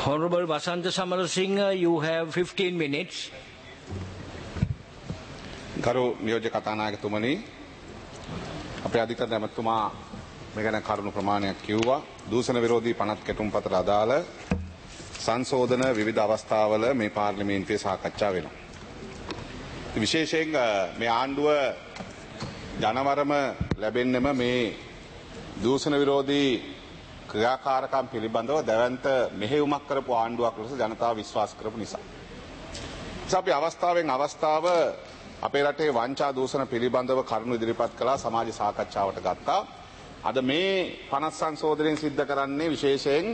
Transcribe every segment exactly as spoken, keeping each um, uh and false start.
Honorable Vasantha Samarasinghe, you have fifteen minutes. ගරු නියෝජ්‍ය කතානායකතුමනි, අපේ අධිකරණ ඇමතුමා මේ ගැන කරුණු ප්‍රමාණයක් කිව්වා. දූෂණ විරෝධී පනත් කෙටුම්පතට අදාළ සංශෝධන විවිධ අවස්ථාවල මේ පාර්ලිමේන්තුවේ සාකච්ඡා වෙනවා. විශේෂයෙන් මේ ආණ්ඩුව ජනවරම ලැබෙන්නෙම මේ දූෂණ විරෝධී ක්‍රියාකාරකම් පිළිබඳව දැවැන්ත මෙහෙයුමක් කරපු ආණ්ඩුවක් ලෙස ජනතාව විශ්වාස කරපු නිසා. අපි අවස්ථාවෙන් අවස්ථාව අපේ රටේ වංචා දූෂණ පිළිබඳව කරුණු ඉදිරිපත් කළා, සමාජ සාකච්ඡාවට ගත්තා. අද මේ පනත් සංශෝධනයෙන් සිද්ධ කරන්නේ විශේෂයෙන්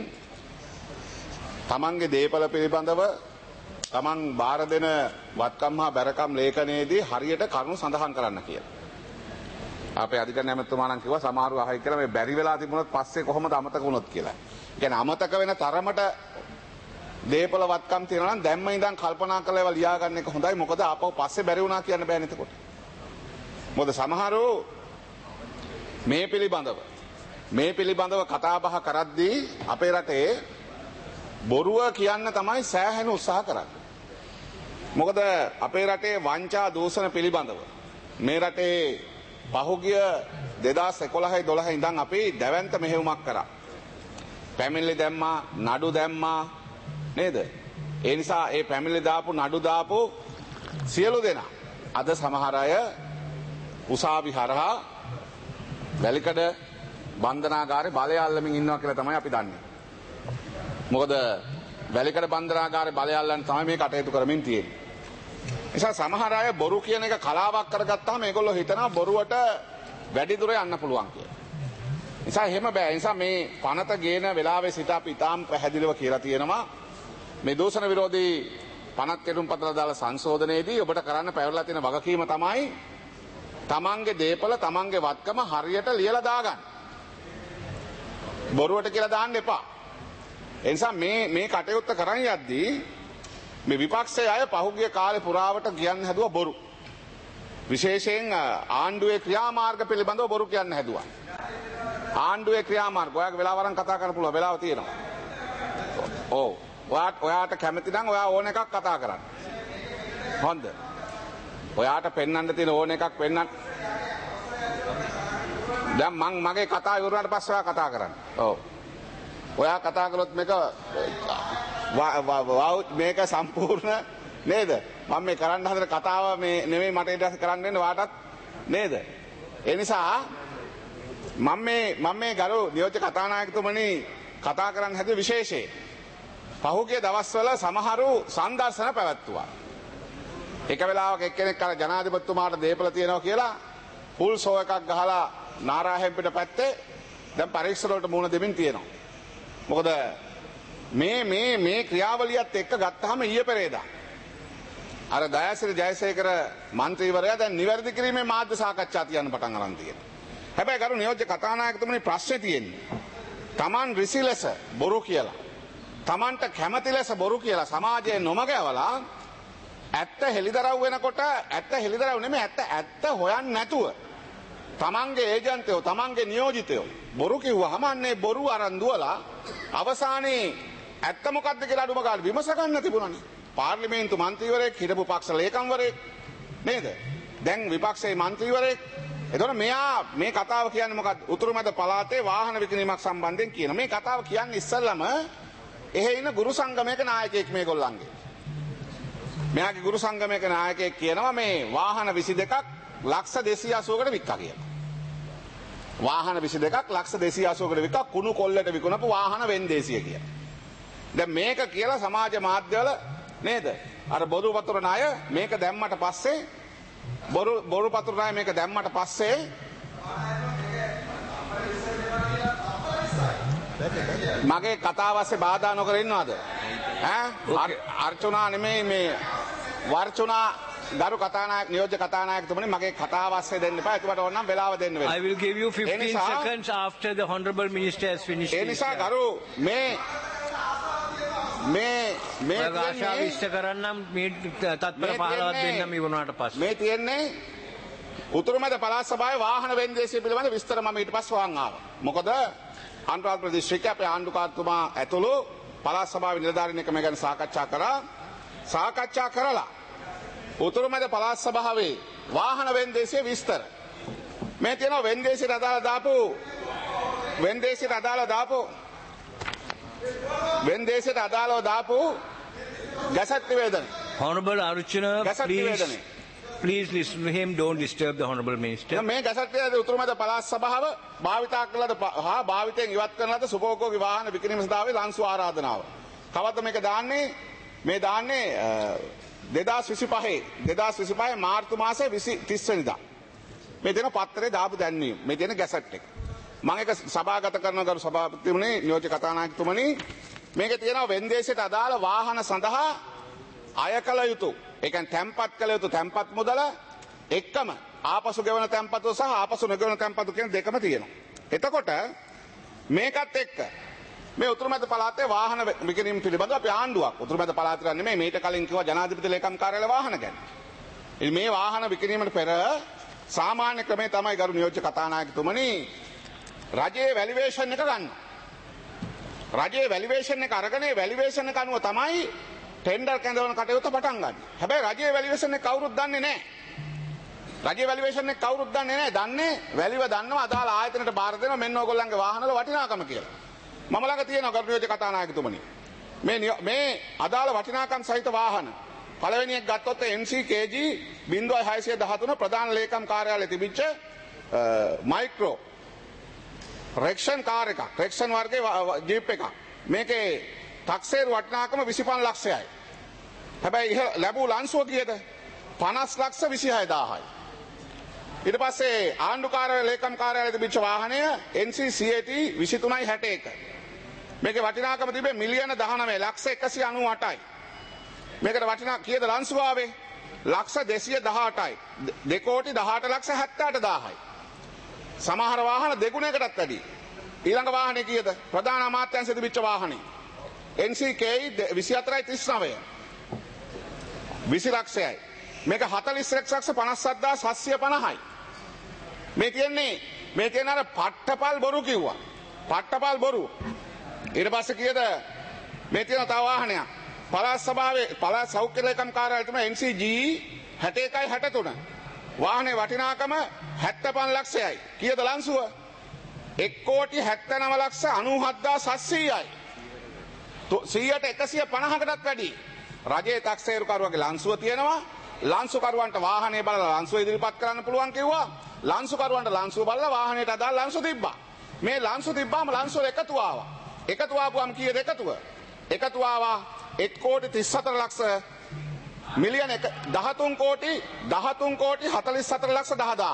තමන්ගේ දේපල පිළිබඳව තමන් බාර දෙන වත්කම් හා බැරකම් ලේඛනයේදී හරියට කරුණු සඳහන් කරන්න කියලා. අපේ අධිකරණ ඇමතුමා නම් කිව්වා සමහරව අහයි කියලා මේ බැරි වෙලා තිබුණොත් පස්සේ කොහොමද අමතක වුණොත් කියලා. ඒ කියන්නේ අමතක වෙන තරමට දේපල වත්කම් තියෙනවා නම් දැම්ම ඉඳන් කල්පනා කරලා ඒවා ලියා ගන්න එක හොඳයි. මොකද ආපහු පස්සේ බැරි වුණා කියන්න බෑනේ එතකොට. මොකද සමහරව මේ පිළිබඳව මේ පිළිබඳව කතා බහ කරද්දී අපේ රටේ බොරුව කියන්න තමයි සෑහෙන උත්සාහ කරන්නේ. මොකද අපේ රටේ වංචා දූෂණ පිළිබඳව මේ රටේ පහුගිය දෙදාස් එකොළහයි දොළහයි ඉඳන් අපි දැවැන්ත මෙහෙයුමක් කරා. පැමිණිලි දැම්මා, නඩු දැම්මා නේද? ඒ නිසා ඒ පැමිණිලි දාපු නඩු දාපු සියලු දෙනා අද සමහර අය උසාවි හරහා වැලිකඩ බන්ධනාගාරේ බලය අල්ලමින් ඉන්නවා කියලා තමයි අපි දන්නේ. මොකද වැලිකඩ බන්ධනාගාරේ බලය අල්ලන්න තමයි මේ කටයුතු කරමින් තියෙන්නේ. නිසා සමහර අය බොරු කියන එක කලාවක් කරගත්තාම මේගොල්ලෝ හිතනවා බොරුවට වැඩි දුර යන්න පුළුවන් කියලා. නිසා එහෙම බෑ. නිසා මේ පනත ගේන වෙලාවේ සිට අපි ඊටාම් පැහැදිලිව කියලා තියෙනවා මේ දූෂණ විරෝධී පනත් කෙටුම්පතට දාලා සංශෝධනයේදී ඔබට කරන්න පැවරලා තියෙන වගකීම තමයි තමන්ගේ දේපල තමන්ගේ වත්කම හරියට ලියලා දාගන්න. බොරුවට කියලා දාන්න එපා. ඒ නිසා මේ මේ කටයුත්ත කරන් යද්දී මේ විපක්ෂයේ අය පහුගිය කාලේ පුරාවට කියන්න හැදුවා බොරු. විශේෂයෙන් ආණ්ඩුවේ ක්‍රියාමාර්ග පිළිබඳව බොරු කියන්න හැදුවා. ආණ්ඩුවේ ක්‍රියාමාර්ග ඔයාගේ වෙලාව වරන් කතා කරන්න පුළුවන් වෙලාව තියෙනවා. ඔව්. ඔයාට ඔයාට කැමති නම් ඔයා ඕන එකක් කතා කරන්න. හොඳ. ඔයාට පෙන්වන්න තියෙන ඕන එකක් පෙන්වන්න. දැන් මං මගේ කතාව ඉවරනට පස්සේ ඔයා කතා කරන්න. ඔව්. ඔයා කතා කළොත් මේක මේක සම්පූර්ණ නේද? මම මේ කරන්න හදන කතාව මේ නෙමෙයි මට ඊට පස්සේ කරන්න වෙන්නේ වාටත් නේද? ඒ නිසා මම මේ මම මේ ගරු නියෝජ්‍ය කතානායකතුමනි කතා කරන්න හැදුවේ විශේෂයෙන් පහුගිය දවස්වල සමහරු සංදර්ශන පැවැත්තුවා. එක වෙලාවක එක්කෙනෙක් අර ජනාධිපතිතුමාට දේපල තියෙනවා කියලා ෆුල් ෂෝ එකක් ගහලා නාරාහෙම්පිට පැත්තේ දැන් පරීක්ෂණ වලට මුහුණ දෙමින් තියෙනවා. මොකද මේ මේ මේ ක්‍රියාවලියත් එක්ක ගත්තාම ඊයේ පෙරේදා අර දයාසිරි ජයසේකර මන්ත්‍රීවරයා දැන් නිවැරදි කිරීමේ මාධ්‍ය සාකච්ඡා තියන්න පටන් අරන් තියෙනවා. හැබැයි ගරු නියෝජ්‍ය කතානායකතුමනි ප්‍රශ්නේ තියෙන්නේ Taman රිසි ලෙස බොරු කියලා Tamanට කැමති ලෙස බොරු කියලා සමාජයේ නොමග යවලා ඇත්ත හෙලිදරව් වෙනකොට ඇත්ත හෙලිදරව් නෙමෙයි ඇත්ත ඇත්ත හොයන්නේ නැතුව තමන්ගේ ඒජන්තයෝ තමන්ගේ නියෝජිතයෝ බොරු කිව්වහම අන්නේ බොරු අරන් දුවලා අවසානයේ ඇත්ත මොකද්ද කියලා අඩුම ගානේ විමස ගන්න තිබුණානේ. පාර්ලිමේන්තු මන්ත්‍රීවරයෙක් හිටපු පක්ෂ ලේකම්වරයෙක් නේද? දැන් විපක්ෂයේ මන්ත්‍රීවරයෙක්. එතකොට මෙයා මේ කතාව කියන්නේ මොකද්ද? උතුරු මැද පළාතේ වාහන විකිණීමක් සම්බන්ධයෙන් කියන මේ කතාව කියන්නේ ඉස්සෙල්ලම එහෙ ඉන්න ගුරු සංගමයක නායකයෙක් මේගොල්ලන්ගේ. මෙයාගේ ගුරු සංගමයක නායකයෙක් කියනවා මේ වාහන විසි දෙකක් ලක්ෂ දෙසිය අසූවකට වික්කා කියලා. වාහන විසි දෙකක් ලක්ෂ දෙසිය අසූවකට වික්කා කුණු කොල්ලට විකුණපු වාහන වෙන්දේසිය කියලා. දැන් මේක කියලා සමාජ මාධ්‍යවල නේද? අර බොරු වතුර ණය මේක දැම්මට පස්සේ බොරු බොරු වතුර ණය මේක දැම්මට පස්සේ මගේ කතාව ඇස්සේ බාධා නොකර ඉන්නවද? ඈ අර්චනා නෙමෙයි මේ වර්චනා ගරු කතානායක නියෝජ්‍ය කතානායකතුමනි මගේ කතාව ඇස්සේ දෙන්න එපා. ඒකට ඕනනම් වෙලාව දෙන්න වෙනවා. I will give you fifteen seconds after the honorable minister has finished. ඒ නිසා ගරු මේ මේ මේ ආශා විශ්ත කරන්නම් මේ තත්පර පහළොවක් දෙන්නම් ඉවරනට පස්සේ. මේ තියෙන්නේ උතුරු මැද පළාත් සභාවේ වාහන වෙන්දේසිය පිළිබඳ විස්තර මම ඊට පස්සේ වහන් ආවා. මොකද අනුරාධපුර දිස්ත්‍රික්කයේ අපේ ආණ්ඩුකාරතුමා ඇතුළු පළාත් සභාවේ නිලධාරීන් එක්ක මේ ගැන සාකච්ඡා කරා. සාකච්ඡා කරලා උතුරු මැද පළාත් සභාවේ වාහන වෙන්දේසිය විස්තර මේ තියෙනවා. වෙන්දේසියට අදාළ දාපු වෙන්දේසියට අදාළ දාපු වෙන්දේසියට අදාළව දාපු ගැසට් නිවේදනය. Honorable Archana, ගැසට් please, නිවේදනය. please listen to him. Don't disturb the Honorable Minister. මේ ගැසට් නිවේදනය උතුරු මැද පළාත් සභාව භාවිතා කළ ලද හා භාවිතයෙන් ඉවත් කරන ලද සුභෝගෝගී වාහන විකිණීම සඳහාවේ ලන්සු ආරාධනාව. කවද්ද මේක දාන්නේ? මේ දාන්නේ දෙදාස් විසිපහේ දෙදාස් විසිපහේ මාර්තු මාසයේ තිස් වෙනිදා. මේ දෙන පත්‍රයේ දාපු දැන්වීම. මේ දෙන ගැසට් එක. මම ඒක සභාගත කරන ගරු සභාපතිතුමනි, නියෝජ්‍ය කතානායකතුමනි, මේකේ තියෙනවා වෙන්දේසියට අදාළ වාහන සඳහා අය කළ යුතු, ඒ කියන්නේ තැන්පත් කළ යුතු තැන්පත් මුදල එක්කම ආපසු ගෙවන තැන්පතු සහ ආපසු නොගෙවන තැන්පතු කියන දෙකම තියෙනවා. එතකොට මේකත් එක්ක මේ උතුරු මැද පළාතේ වාහන විකිණීම පිළිබඳව අපි ආණ්ඩුවක් උතුරු මැද පළාතට නෙමෙයි මීට කලින් කිව්වා ජනාධිපති ලේකම් කාර්යාලය වාහන ගැන. ඉතින් මේ වාහන විකිණීමට පෙර සාමාන්‍ය ක්‍රමේ තමයි ගරු නියෝජ්‍ය කතානායකතුමනි රජයේ වැලියේෂන් එක ගන්න. රජයේ වැලියේෂන් එක අරගෙන ඒ වැලියේෂන් එක අනුව තමයි ටෙන්ඩර් කැඳවන කටයුත්ත පටන් ගන්න. හැබැයි රජයේ වැලියේෂන් එක කවුරුත් දන්නේ නැහැ. රජයේ වැලියේෂන් එක කවුරුත් දන්නේ නැහැ. දන්නේ වැලිව දන්නවා අදාළ ආයතනයට බාර දෙනවා මෙන්න ඕගොල්ලන්ගේ වාහනවල වටිනාකම කියලා. මම ළඟ තියෙනවා ගරු නියෝජ්‍ය කතානායකතුමනි. මේ මේ අදාළ වටිනාකම් සහිත වාහන පළවෙනි එක ගත්තොත් එන් සී කේ ජී හයසිය දහතුන ප්‍රධාන ලේකම් කාර්යාලයේ තිබිච්ච මයික්‍රෝ රෙක්ෂන් කාර් එකක්, රෙක්ෂන් වර්ගයේ ජීප් එකක්. මේකේ ටැක්සේරු වටිනාකම විසිපහ ලක්ෂයයි. හැබැයි ලැබූ ලන්සුව කීයද? පනස් ලක්ෂ විසිහය දාහයි. ඊට පස්සේ ආණ්ඩුකාර ලේකම් කාර්යාලයේ තිබිච්ච වාහනය එන් සී සී ඒ ටී විසිතුනයි හැට එක. මේකේ වටිනාකම තිබේ මිලියන දහනවය ලක්ෂ එකසිය අනූ අටයි. මේකට වටිනා කීයද ලන්සුව ආවේ? ලක්ෂ දෙසිය දහඅටයි. දෙකෝටි දහඅට ලක්ෂ හැත්තෑට දාහයි. සමහර වාහන දෙගුණයකටත් වැඩි. ඊළඟ වාහනේ කීයද? ප්‍රධාන අමාත්‍යාංශයේ තිබිච්ච වාහනේ එන් සී කේ යි විසිහතරයි තිස්නවය. විසි ලක්ෂයයි. මේක හතළිස් ලක්ෂ පනස් හත්දාස් හත්සිය පනහයි. මේ තියන්නේ මේ තියෙන අර පට්ටපල් බොරු කිව්වා. පට්ටපල් බොරු. ඊට පස්සේ කීයද? මේ තියෙන තව වාහනයක්. පළාත් සභාවේ පළාත් සෞඛ්‍ය ලේකම් කාර්යාලය තමයි එන් සී ජී හැට එකයි හැට තුන. වාහනේ වටිනාකම හැත්තෑපන් ලක්ෂයයි. කීයද ලන්සුව? එක් කෝටි හැත්තෑනව ලක්ෂ අනූ හත්දාස් හත්සීයයි. සීයට එකසිය පනහකටත් වැඩි. රජයේ ටැක්සේරුකරුවගේ ලන්සුව තියෙනවා. ලන්සුකරුවන්ට වාහනේ බලලා ලන්සුව ඉදිරිපත් කරන්න පුළුවන් කිව්වා. ලන්සුකරුවන්ට ලන්සුව බලලා වාහනේට අදාළ ලන්සු තිබ්බා. මේ ලන්සු තිබ්බාම ලන්සුව එකතු ආවා. එකතු ආපුවම කීයද එකතුව? එකතු ආවා එක් කෝටි තිස් හතර ලක්ෂ මිලියන දහතුන් කෝටි දහතුන් කෝටි හතළිස් හතර ලක්ෂ දහදාහ.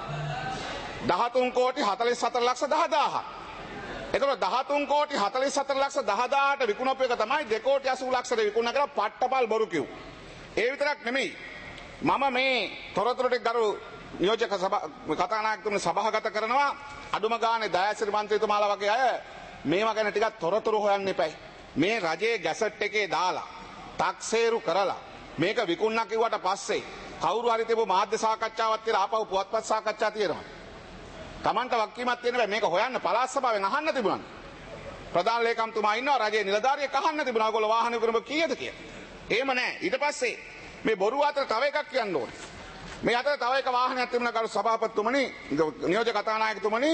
දහතුන් කෝටි හතළිස් හතර ලක්ෂ දහදාහ. එතකොට දහතුන් කෝටි හතළිස් හතර ලක්ෂ දහදාහට විකුණපු එක තමයි දෙක කෝටි අසූ ලක්ෂට විකුණන කියලා පට්ටපල් බොරු කිව්. ඒ විතරක් නෙමෙයි. මම මේ තොරතුරු ටික ගරු නියෝජක සභා කතානායකතුමනි සභාගත කරනවා. අඩුම ගානේ දයාසිරි මන්ත්‍රීතුමාලා වගේ අය මේවා ගැන ටිකක් තොරතුරු හොයන්න එපයි. මේ රජයේ ගැසට් එකේ දාලා ටැක්සේරු කරලා මේක විකුණන කිව්වට පස්සේ කවුරු හරි තිබු මාධ්‍ය සාකච්ඡාවක් තියලා ආපහු පුවත්පත් සාකච්ඡා තියෙනවා. Tamanta වක්කීමක් තියෙන බෑ මේක හොයන්න පළාත් සභාවෙන් අහන්න තිබුණා. ප්‍රධාන ලේකම්තුමා ඉන්නවා රජයේ නිලධාරියෙක් අහන්න තිබුණා. ඔයගොල්ලෝ වාහන විකුණුම කීයද කියලා. එහෙම නැහැ. ඊට පස්සේ මේ බොරුව අතර තව එකක් කියන්න ඕනේ. මේ අතර තව එක වාහනයක් තිබුණා කරු සභාපතිතුමනි, නියෝජක කතානායකතුමනි.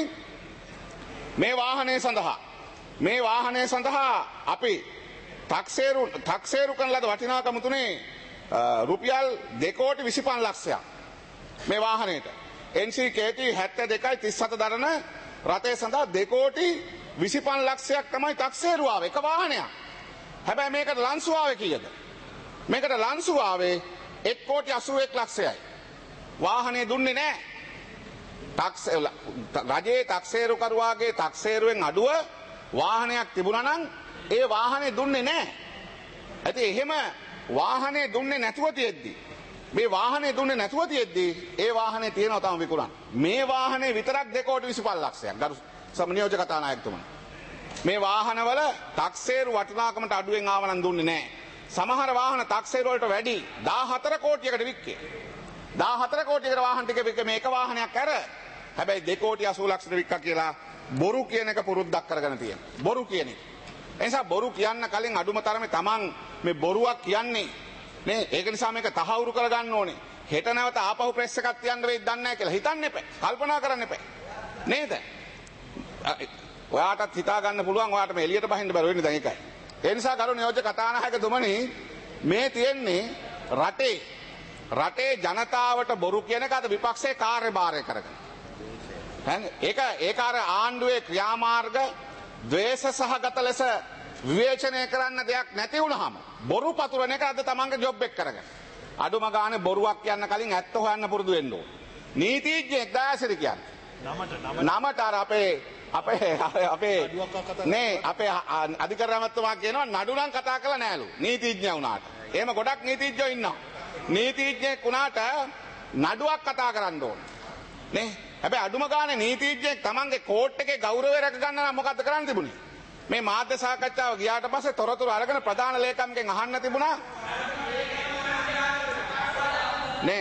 මේ වාහනේ සඳහා මේ වාහනේ සඳහා අපි ටැක්සේරු ටැක්සේරු කරන ලද වටිනාකම තුනේ රුපියල් දෙක කෝටි විසිපහ ලක්ෂයක් මේ වාහනේට එන් සී කේ ටී හැත්තෑ දෙකයි තිස් හත දරන රථය සඳහා දෙක කෝටි විසිපහ ලක්ෂයක් තමයි ටැක්සේරු ආවේ එක වාහනයක්. හැබැයි මේකට ලන්සු ආවේ කීයද? මේකට ලන්සු ආවේ එක් කෝටි අසූ එක් ලක්ෂයයි. වාහනේ දුන්නේ නැහැ. ටැක්ස් රජයේ ටැක්සේරු කරුවාගේ ටැක්සේරුවෙන් අඩුව වාහනයක් තිබුණා නම් ඒ වාහනේ දුන්නේ නැහැ. ඇයි එහෙම වාහනේ දුන්නේ නැතුව තියෙද්දි මේ වාහනේ දුන්නේ නැතුව තියෙද්දි ඒ වාහනේ තියෙනවා තම විකුණන්න. මේ වාහනේ විතරක් දෙක කෝටි විසිපහ ලක්ෂයක්. ගරු සමනියෝජක කතානායකතුමනි. මේ වාහනවල ටැක්සේරු වටිනාකමට අඩුවෙන් ආව නම් දුන්නේ නැහැ. සමහර වාහන ටැක්සේරු වලට වැඩි දාහතර කෝටියකට වික්කේ. දාහතර කෝටියකට වාහන ටික වික්කේ මේක වාහනයක් අර. හැබැයි දෙක කෝටි අසූ ලක්ෂට වික්කා කියලා බොරු කියන එක පුරුද්දක් කරගෙන තියෙනවා. බොරු කියන එක. ඒ නිසා බොරු කියන්න කලින් අඩුම තරමේ Taman මේ බොරුවක් කියන්නේ නේ ඒක නිසා මේක තහවුරු කරගන්න ඕනේ. හෙට නැවත ආපහු ප්‍රෙස් එකක් තියන්න වෙයිද දන්නේ නැහැ කියලා හිතන්න එපා. කල්පනා කරන්න එපා. නේද? ඔයාටත් හිතා ගන්න පුළුවන් ඔයාට මේ එළියට බහින්න බැරි වෙන්නේ දැන් ඒකයි. ඒ නිසා ගරු නියෝජ්‍ය කතානායකතුමනි මේ තියෙන්නේ රටේ රටේ ජනතාවට බොරු කියන එක අද විපක්ෂයේ කාර්යභාරය කරගෙන. ඒක ඒක අර ආණ්ඩුවේ ක්‍රියාමාර්ග ද්වේෂ සහගත ලෙස විවේචනය කරන්න දෙයක් නැති වුණාම බොරු පතුරන එක අද තමන්ගේ ජොබ් එක කරගෙන. අඩුම ගානේ බොරුවක් කියන්න කලින් ඇත්ත හොයන්න පුරුදු වෙන්න ඕන. නීතිඥයෙක් දයාසිරි කියන්නේ. නමට නමට අර අපේ අපේ අපේ නේ අපේ අධිකරණ ඇමතුමා කියනවා නඩු නම් කතා කරලා නෑලු. නීතිඥයා වුණාට. එහෙම ගොඩක් නීතිඥයෝ ඉන්නවා. නීතිඥයෙක් වුණාට නඩුවක් කතා කරන්න ඕන. නේ? හැබැයි අඩුම ගානේ නීතිඥයෙක් තමන්ගේ කෝට් එකේ ගෞරවය රැක ගන්න නම් මොකද්ද කරන්න තිබුණේ? මේ මාධ්‍ය සාකච්ඡාව ගියාට පස්සේ තොරතුරු අරගෙන ප්‍රධාන ලේකම්ගෙන් අහන්න තිබුණා. නේ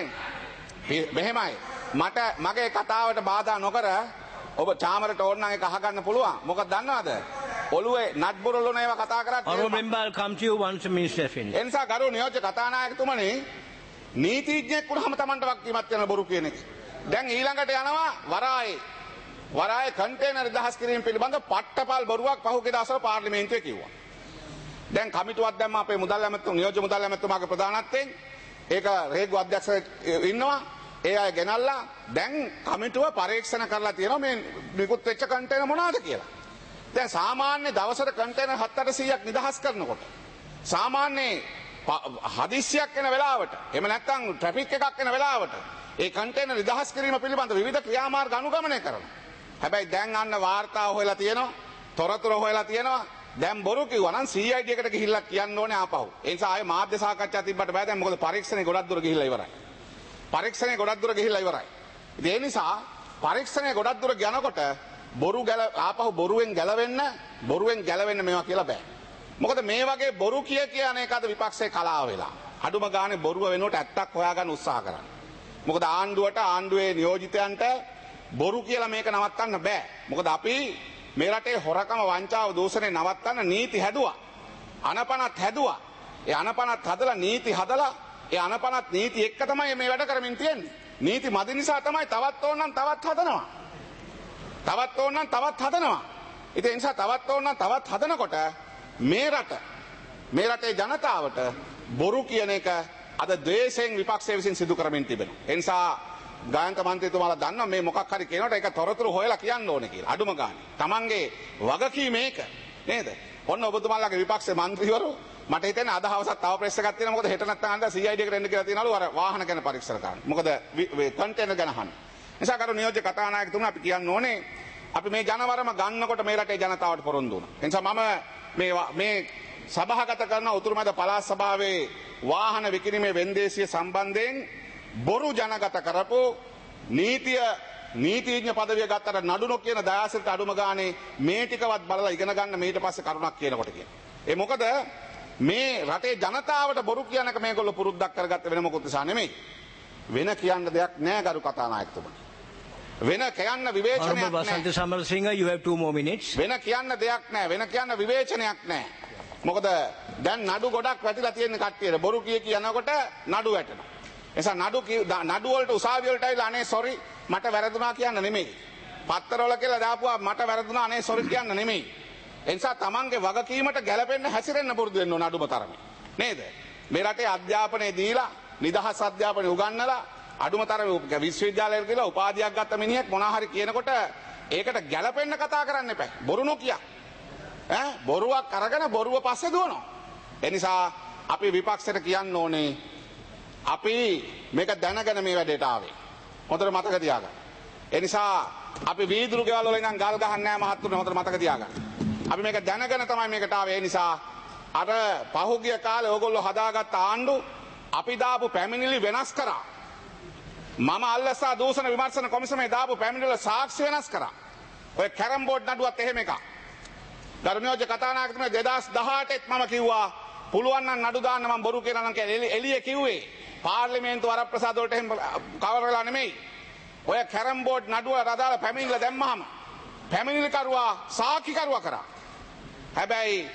මෙහෙමයි මට මගේ කතාවට බාධා නොකර ඔබ චාමරට ඕන නම් ඒක අහගන්න පුළුවන්. මොකද දන්නවද? ඔළුවේ නට් බුරලුන ඒවා කතා කරත් Honorable member, I'll come to you once the minister finishes. ඒ නිසා ගරු නියෝජ්‍ය කතානායකතුමනි නීතිඥයෙක් වුණාම Tamanට වක්කීමක් යන බොරු කියන එක. දැන් ඊළඟට යනවා වරායේ වරායේ කන්ටේනර් දහස් කිරීම පිළිබඳ පට්ටපල් බොරුවක් පහුගිය දවස්වල පාර්ලිමේන්තුවේ කිව්වා. දැන් කමිටුවක් දැම්ම අපේ මුදල් ඇමතුම නියෝජ්‍ය මුදල් ඇමතුමාගේ ප්‍රධානත්වයෙන් ඒක රේගු අධ්‍යක්ෂ ඉන්නවා. ඒ අය ගෙනල්ලා දැන් කමිටුව පරීක්ෂණ කරලා තියෙනවා මේ නිකුත් වෙච්ච කන්ටේනර් මොනවද කියලා. දැන් සාමාන්‍ය දවසට කන්ටේනර් හත් අටසීයක් නිදහස් කරනකොට සාමාන්‍ය හදිස්සියක් එන වෙලාවට එහෙම නැත්නම් ට්‍රැෆික් එකක් එන වෙලාවට ඒ කන්ටේනර් නිදහස් කිරීම පිළිබඳ විවිධ ක්‍රියාමාර්ග අනුගමනය කරනවා. හැබැයි දැන් අන්න වාර්තා හොයලා තියෙනවා, තොරතුරු හොයලා තියෙනවා. දැන් බොරු කිව්වා නම් සී අයි ඩී එකට ගිහිල්ලා කියන්න ඕනේ ආපහු. ඒ නිසා ආයේ මාධ්‍ය සාකච්ඡා තිබ්බට බෑ දැන් මොකද පරීක්ෂණේ ගොඩක් දුර ගිහිල්ලා ඉවරයි. පරීක්ෂණේ ගොඩක් දුර ගිහිල්ලා ඉවරයි. ඉතින් ඒ නිසා පරීක්ෂණේ ගොඩක් දුර යනකොට බොරු ගැල ආපහු බොරුවෙන් ගැලවෙන්න බොරුවෙන් ගැලවෙන්න මේවා කියලා බෑ. මොකද මේ වගේ බොරු කිය කියන එක අද විපක්ෂයේ කලාව වෙලා. අඩුම ගානේ බොරුව වෙනුවට ඇත්තක් හොයාගන්න උත්සාහ කරන්න. මොකද ආණ්ඩුවට ආණ්ඩුවේ නියෝජිතයන්ට බොරු කියලා මේක නවත්තන්න බෑ. මොකද අපි මේ රටේ හොරකම වංචාව දූෂණය නවත්තන්න නීති හැදුවා. අනපනත් හැදුවා. ඒ අනපනත් හදලා නීති හදලා ඒ අනපනත් නීති එක්ක තමයි මේ වැඩ කරමින් තියෙන්නේ. නීති මදි නිසා තමයි තවත් ඕනනම් තවත් හදනවා. තවත් ඕනනම් තවත් හදනවා. ඉතින් ඒ නිසා තවත් ඕනනම් තවත් හදනකොට මේ රට මේ රටේ ජනතාවට බොරු කියන එක අද ද්වේෂයෙන් විපක්ෂය විසින් සිදු කරමින් තිබෙනවා. ඒ නිසා ගායක මන්ත්‍රීතුමාලා දන්නවා මේ මොකක් හරි කියනකොට ඒක තොරතුරු හොයලා කියන්න ඕනේ කියලා. අඩුම ගානේ. Tamange වගකීම මේක නේද? ඔන්න ඔබතුමාලාගේ විපක්ෂයේ මන්ත්‍රීවරු මට හිතෙන්නේ අද හවසත් තව ප්‍රෙස් එකක් තියෙනවා. මොකද හෙට නැත්නම් අන්ද සී අයි ඩී එකට එන්න කියලා තියෙනවලු අර වාහන ගැන පරීක්ෂණ කරන්න. මොකද කන්ටේනර් ගැන අහන්න. නිසා කරු නියෝජ්‍ය කතානායකතුමා අපි කියන්න ඕනේ අපි මේ ජනවරම ගන්නකොට මේ රටේ ජනතාවට පොරොන්දු වුණා. ඒ නිසා මම මේ මේ සභාගත කරන උතුරුමැද පළාත් සභාවේ වාහන විකිණීමේ වෙන්දේසිය සම්බන්ධයෙන් බොරු ජනගත කරපු නීතිය නීතිඥ පදවිය ගත්තට නඩු නොකියන දයාසිරිට අඩුම ගානේ මේ ටිකවත් බලලා ඉගෙන ගන්න මීට පස්සේ කරුණක් කියනකොට කියන. ඒ මොකද මේ රටේ ජනතාවට බොරු කියන එක මේගොල්ලෝ පුරුද්දක් කරගත්ත වෙන මොකුත් නිසා නෙමෙයි. වෙන කියන්න දෙයක් නෑ ගරු කතානායකතුමනි. වෙන කියන්න විවේචනයක් නෑ. Basanta Samarasinghe, you have two more minutes. වෙන කියන්න දෙයක් නෑ. වෙන කියන්න විවේචනයක් නෑ. මොකද දැන් නඩු ගොඩක් වැටිලා තියෙන කට්ටියට බොරු කිය කියනකොට නඩු වැටෙනවා. එසා නඩු නඩු වලට උසාවිය වලට ඇවිල්ලා අනේ සෝරි මට වැරදුනා කියන්න නෙමෙයි. පත්තරවල කියලා දාපුවා මට වැරදුනා අනේ සෝරි කියන්න නෙමෙයි. ඒ නිසා තමන්ගේ වගකීමට ගැලපෙන්න හැසිරෙන්න පුරුදු වෙන්න ඕන අඩුම තරමේ. නේද? මේ රටේ අධ්‍යාපනය දීලා නිදහස් අධ්‍යාපනය උගන්වලා අඩුම තරමේ විශ්වවිද්‍යාලයකට කියලා උපාධියක් ගත්ත මිනිහෙක් මොනවා හරි කියනකොට ඒකට ගැලපෙන්න කතා කරන්න එපා. බොරු නොකිය. ඈ බොරුවක් අරගෙන බොරුව පස්සේ දුවනවා. ඒ නිසා අපි විපක්ෂයට කියන්න ඕනේ අපි මේක දැනගෙන මේ වැඩේට ආවේ. හොඳට මතක තියාගන්න. ඒ නිසා අපි වීදුරු ගෙවල් වල ඉඳන් ගල් ගහන්නේ නැහැ මහත්තුනේ හොඳට මතක තියාගන්න. අපි මේක දැනගෙන තමයි මේකට ආවේ. ඒ නිසා අර පහුගිය කාලේ ඕගොල්ලෝ හදාගත්ත ආණ්ඩු අපි දාපු පැමිණිලි වෙනස් කරා. මම අල්ලසා දූෂණ විමර්ශන කොමිසමේ දාපු පැමිණිලි සාක්ෂි වෙනස් කරා. ඔය කැරම් බෝඩ් නඩුවත් එහෙම එකක්. ගරුනියෝජ්‍ය කතානායකතුමා දෙදාස් දහඅටෙත් මම කිව්වා පුළුවන් නම් නඩු දාන්න මම බොරු කියනවා නම් කියලා එළිය කිව්වේ. පාර්ලිමේන්තු වරප්‍රසාද වලට එහෙම කවර වෙලා නෙමෙයි. ඔය කැරම් බෝඩ් නඩුව රදාලා පැමිණිලා දැම්මහම පැමිණිලි කරුවා සාක්ෂි කරුවා කරා. හැබැයි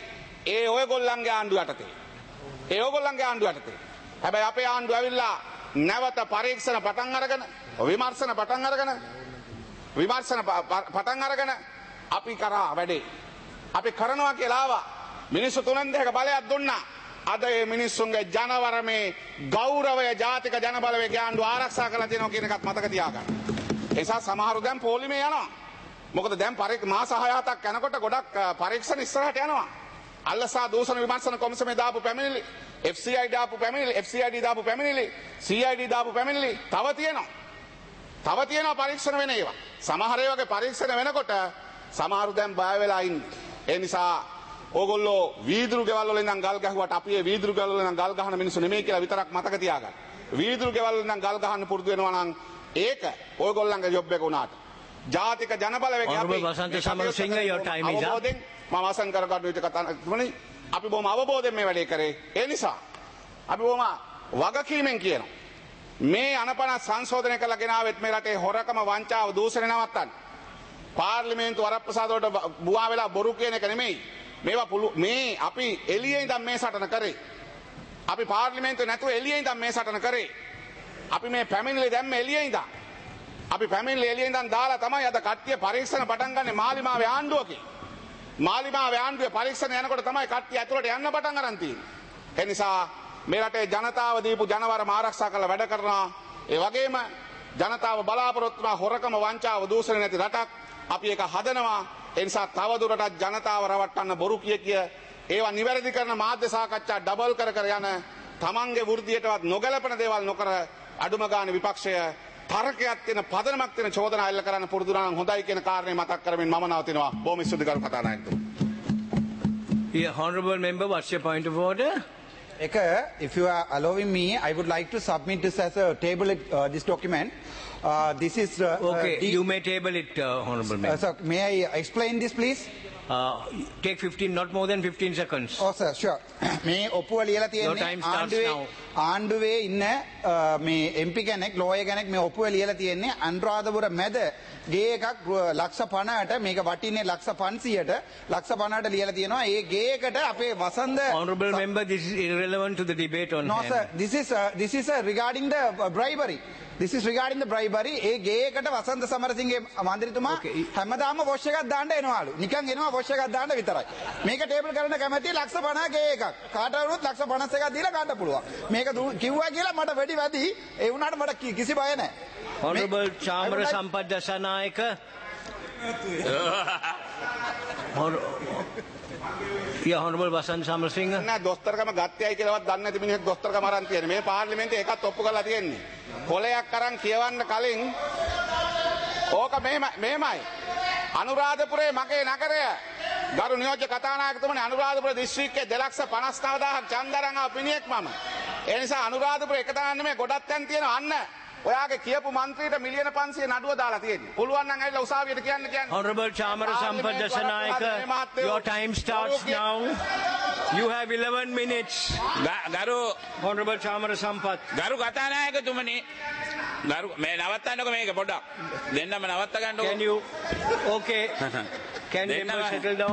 ඒ ඔයගොල්ලන්ගේ ආණ්ඩුව යටතේ. ඒ ඔයගොල්ලන්ගේ ආණ්ඩුව යටතේ. හැබැයි අපේ ආණ්ඩුව ඇවිල්ලා නැවත පරීක්ෂණ පටන් අරගෙන විමර්ශන පටන් අරගෙන විමර්ශන පටන් අරගෙන අපි කරා වැඩේ. අපි කරනවා කියලා ආවා. මිනිස්සු තුනෙන් දෙක බලයක් දුන්නා. අද මේ මිනිස්සුන්ගේ ජනවරමේ ගෞරවය ජාතික ජනබලවේගයේ ආණ්ඩුව ආරක්ෂා කරලා තියෙනවා කියන එකත් මතක තියාගන්න. ඒ නිසා සමහරු දැන් පොලිමේ යනවා. මොකද දැන් මාස හය හතක් යනකොට ගොඩක් පරීක්ෂණ ඉස්සරහට යනවා. අල්ලසා දූෂණ විමර්ශන කොමිසමේ දාපු පැමිණිලි, එෆ් සී ආයි දාපු පැමිණිලි, එෆ් සී ආයි ඩී දාපු පැමිණිලි, සී ආයි ඩී දාපු පැමිණිලි තව තියෙනවා. තව තියෙනවා පරීක්ෂණ වෙන ඒවා. සමහර ඒ වගේ පරීක්ෂණ වෙනකොට සමහරු දැන් බය වෙලා ඉන්නේ. ඒ නිසා ඕගොල්ලෝ වීදුරු ගෙවල් වල ඉඳන් ගල් ගහුවට අපි ඒ වීදුරු ගෙවල් වල ඉඳන් ගල් ගහන මිනිස්සු නෙමෙයි කියලා විතරක් මතක තියාගන්න. වීදුරු ගෙවල් වල ඉඳන් ගල් ගහන්න පුරුදු වෙනවා නම් ඒක ඕගොල්ලන්ගේ ජොබ් එක උනාට. ජාතික ජනබලවේගය අපි වසන්ත Samarasinghe your time is up. මම අවසන් කරගන්න විදිහ කතා කරන්නේ අපි බොහොම අවබෝධයෙන් මේ වැඩේ කරේ. ඒ නිසා අපි බොහොම වගකීමෙන් කියනවා. මේ අනපන සංශෝධනය කළා ගෙනාවෙත් මේ රටේ හොරකම වංචාව දූෂණය නවත්තන්න. පාර්ලිමේන්තු වරප්‍රසාද වලට බුවා වෙලා බොරු කියන එක නෙමෙයි. මේවා මේ අපි එළියේ ඉඳන් මේ සටන කරේ. අපි පාර්ලිමේන්තුවේ නැතුව එළියේ ඉඳන් මේ සටන කරේ. අපි මේ පැමිණිලි දැම්ම එළියේ ඉඳන්. අපි පැමිණිලි එළියේ ඉඳන් දාලා තමයි අද කට්ටිය පරීක්ෂණ පටන් ගන්නෙ මාලිමාවේ ආණ්ඩුවකින්. මාලිමාවේ ආණ්ඩුවේ පරීක්ෂණ යනකොට තමයි කට්ටිය ඇතුළට යන්න පටන් අරන් තියෙන්නේ. ඒ නිසා මේ රටේ ජනතාව දීපු ජනවරම ආරක්ෂා කරලා වැඩ කරනවා. ඒ වගේම ජනතාව බලාපොරොත්තු වන හොරකම වංචාව දූෂණ නැති රටක් අපි ඒක හදනවා. ඒ නිසා තවදුරටත් ජනතාව රවට්ටන්න බොරු කිය කිය ඒවා නිවැරදි කරන මාධ්‍ය සාකච්ඡා ඩබල් කර කර යන තමන්ගේ වෘත්තියටවත් නොගැලපෙන දේවල් නොකර අඩුම ගානේ විපක්ෂය තර්කයක් තියෙන පදනමක් තියෙන චෝදනා එල්ල කරන්න පුරුදු නම් හොඳයි කියන කාරණේ මතක් කරමින් මම නවතිනවා. බොහොම ස්තුතියි ගරු කතානායකතුමා. Yeah, honorable member, what's your point of order? Eka, if you are allowing me, I would like to submit this as a table it, uh, this document. Uh, this is uh, okay. Uh, you may table it, uh, honorable member. Uh, sir, may I explain this, please? Uh, take fifteen, not more than fifteen seconds. Oh, sir, sure. මේ ඔප්පුව ලියලා Your තියෙන්නේ time starts ආණ්ඩුවේ now. ආණ්ඩුවේ ඉන්න මේ එම් P කෙනෙක් lawyer කෙනෙක් මේ ඔප්පුව ලියලා තියෙන්නේ අනුරාධපුර මැද ගේ එකක් ලක්ෂ පනහට මේක වටින්නේ ලක්ෂ පන්සීයට ලක්ෂ පනහට ලියලා තියෙනවා. ඒ ගේ එකට අපේ වසන්ත Honorable member, this is irrelevant to the debate on No hand. sir, this is uh, this is uh, regarding the uh, bribery. This is regarding the bribery. ඒ ගේ එකට වසන්ත සමරසිංහගේ මන්ත්‍රීතුමා Okay. හැමදාම වොෂ් එකක් දාන්න එනවලු. නිකන් එනවා වොෂ් එකක් දාන්න විතරයි. මේක ටේබල් කරන්න කැමැති ලක්ෂ පනහ ගේ එකක්. කාට වුණත් ලක්ෂ පනස් එකක් දීලා ගන්න පුළුවන්. මේක කිව්වා කියලා මට වැඩි වැඩි ඒ වුණාට මට කි- කිසි බය නැහැ. Honorable මේ- Chamara I would like- Sampath Dasanayake. Hon- yeah, Honorable Vasant Samarasinghe. නෑ දොස්තරකම ගත්තයයි කියලාවත් දන්නේ නැති මිනිහෙක් දොස්තරකම අරන් තියෙන්නේ. මේ පාර්ලිමේන්තුවේ ඒකත් ඔප්පු කරලා තියෙන්නේ. කොලයක් අරන් කියවන්න කලින් ඕක මෙහෙම මෙහෙමයි. අනුරාධපුරේ මගේ නගරය ගරු නියෝජ්‍ය කතානායකතුමනි අනුරාධපුර දිස්ත්‍රික්කයේ දෙලක්ෂ පනස් නව දහසක් ඡන්දරන් ආව පිණියෙක් මම. ඒ නිසා අනුරාධපුර එක තැනක් නෙමෙයි ගොඩක් තැන් තියෙනවා අන්න. ඔයාගේ කියපු මන්ත්‍රීට මිලියන පන්සිය නඩුව දාලා තියෙන්නේ. පුළුවන් නම් ඇවිල්ලා උසාවියට කියන්න කියන්න. Honorable Chamara Sampath Dasanayake, your time starts now. You have eleven minutes. ගරු Honorable Chamara Sampath. ගරු කතානායකතුමනි ගරු මේ නවත්තන්නකො මේක පොඩ්ඩක් දෙන්නම නවත්ත ගන්නකො Can you, okay, can Then members I- settle down?